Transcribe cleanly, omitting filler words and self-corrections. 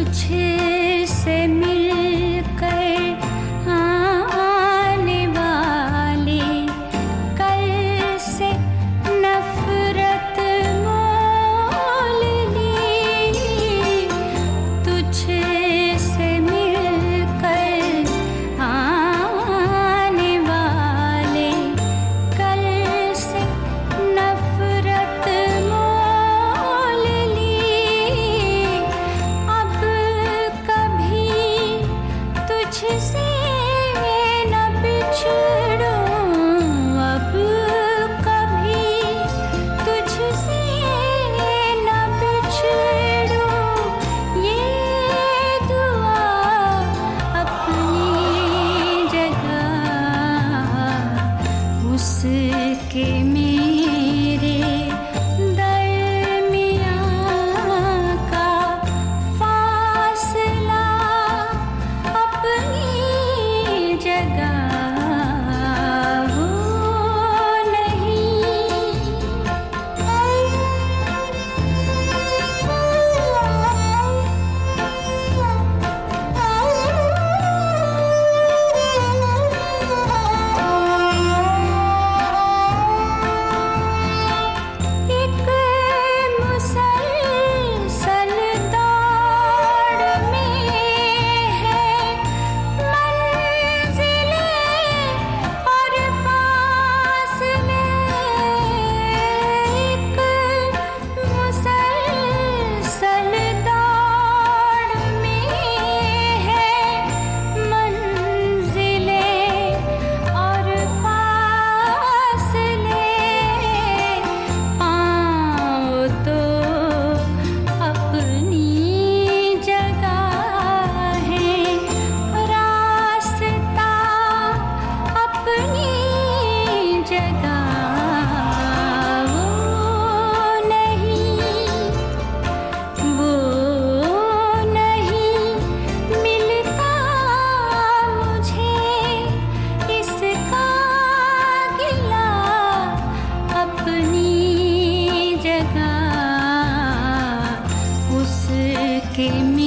तुझसे मिलकर आने वाले कल से नफरत मोल ली। तुझसे मिलकर आने वाले कल से नफरत मोल ली। अब कभी तुझसे न बिछड़ूं, अब कभी तुझसे न बिछड़ूं। ये दुआ अपनी जगह उसके मेरे दरमियाँ का फासला अपनी जगह वो एक मुसलसल दौड़ में है मंजिलें और फासले। एक मुसलसल दौड़ में है मंजिलें और फासले। पाँव तो अपनी जगह है, रास्ता अपनी जगह वो नहीं मिलता मुझे इसका गिला। अपनी जगह उसके